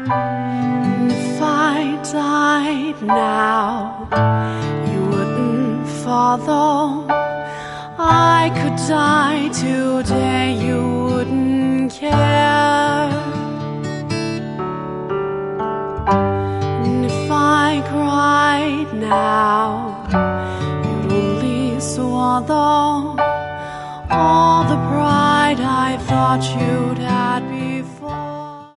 If I died now, you wouldn't follow. I could die today, you wouldn't care. And if I cried now, you'd only swallow all the pride I thought you'd had